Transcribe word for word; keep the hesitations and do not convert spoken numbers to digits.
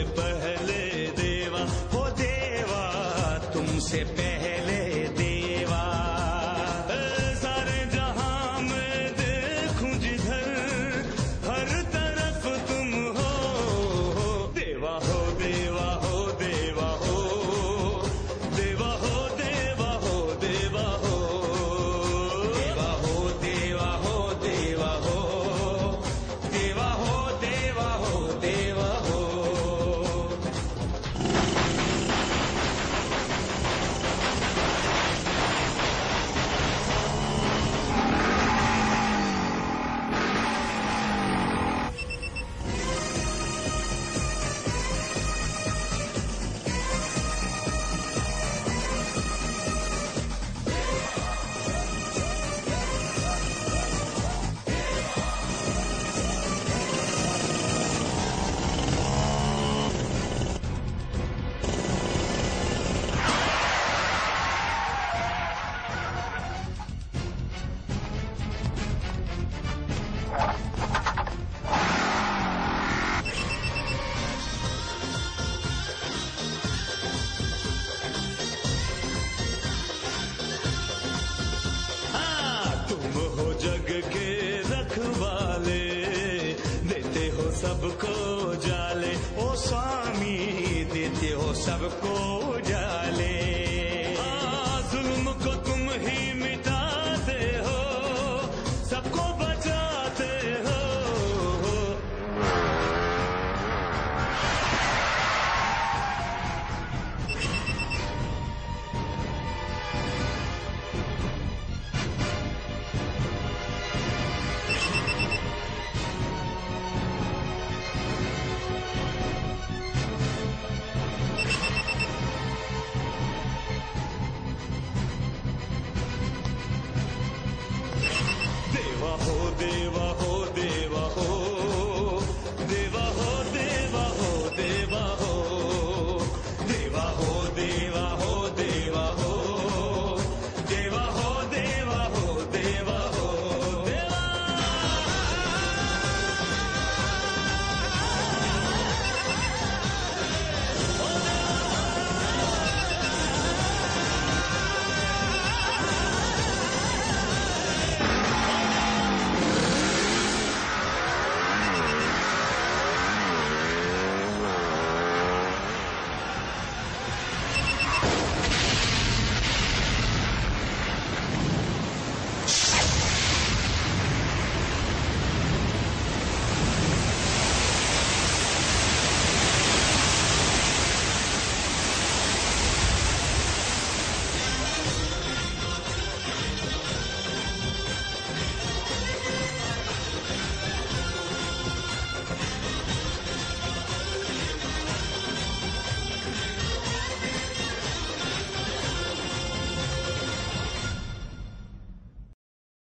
पहले देवा, हो देवा तुमसे पहले देवा। सारे जहां में देखूं जिधर, हर तरफ तुम हो देवा, हो देवा हो देवा हो देवा हो देवा हो देवा हो देवा हो देवा हो देवा हो देवा हो देवा हो देवा हो। जग के रखवाले, देते हो सबको जाले, ओ स्वामी देते हो सबको जाले।